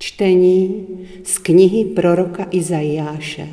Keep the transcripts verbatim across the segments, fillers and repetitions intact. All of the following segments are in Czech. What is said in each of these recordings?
Čtení z knihy proroka Izajáše.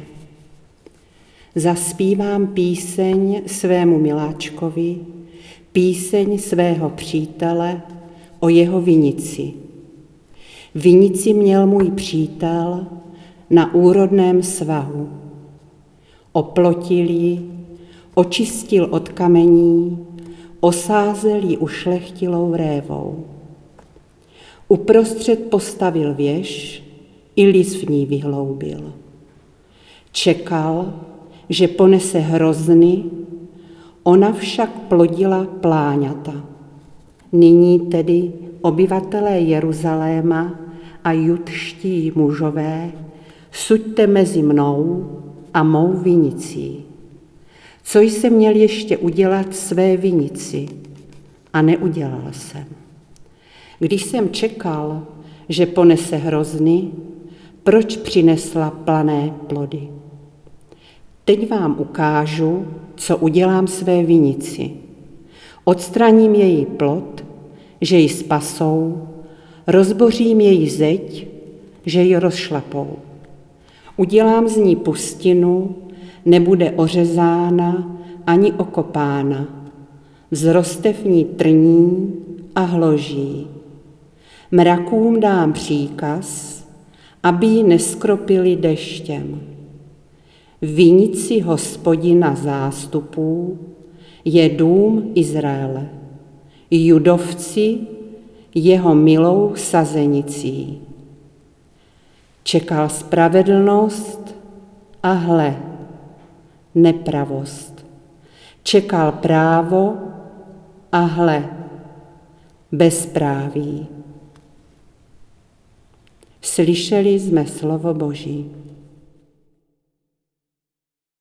Zaspívám píseň svému miláčkovi, píseň svého přítele o jeho vinici. Vinici měl můj přítel na úrodném svahu. Oplotil ji, očistil od kamení, osázel ji ušlechtilou révou. Uprostřed postavil věž, i lis v ní vyhloubil. Čekal, že ponese hrozny, ona však plodila pláňata. Nyní tedy obyvatelé Jeruzaléma a judští mužové, suďte mezi mnou a mou vinicí. Co jsem měl ještě udělat své vinici a neudělal jsem. Když jsem čekal, že ponese hrozny, proč přinesla plané plody? Teď vám ukážu, co udělám své vinici. Odstraním její plod, že ji spasou, rozbořím její zeď, že ji rozšlapou. Udělám z ní pustinu, nebude ořezána ani okopána. Vzroste v ní trní a hloží. Mrakům dám příkaz, aby ji neskropili deštěm. Vinici Hospodina zástupů je dům Izraele, judovci jeho milou sazenicí. Čekal spravedlnost a hle, nepravost. Čekal právo a hle, bezpráví. Slyšeli jsme slovo Boží.